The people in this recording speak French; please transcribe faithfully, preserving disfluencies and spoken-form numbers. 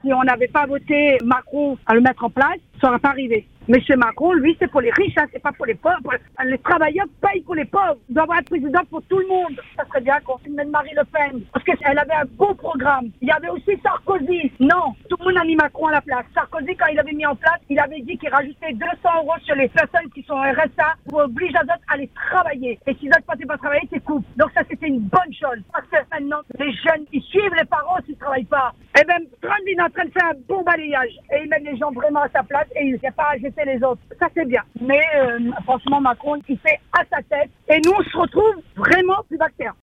Si on n'avait pas voté Macron à le mettre en place, ça n'aurait pas arrivé. Monsieur Macron, lui, c'est pour les riches, hein, c'est pas pour les pauvres. Les travailleurs payent pour les pauvres. Il doit avoir un président pour tout le monde. Ça serait bien qu'on mette Marie Le Pen. Parce qu'elle avait un beau programme. Il y avait aussi Sarkozy. Non, tout le monde a mis Macron à la place. Sarkozy, quand il avait mis en place, il avait dit qu'il rajoutait deux cents euros sur les personnes qui sont en R S A pour obliger les autres à aller travailler. Et s'ils ne passaient pas travailler, c'est coupé. Donc ça, c'était une bonne chose. Parce que maintenant, les jeunes, ils suivent les parents s'ils ne travaillent pas. Et même Trump, il est en train de faire un bon balayage. Et il met les gens vraiment à sa place et il ne fait pas agiter les autres. Ça, c'est bien. Mais euh, franchement, Macron, il fait à sa tête. Et nous, on se retrouve vraiment plus bactère.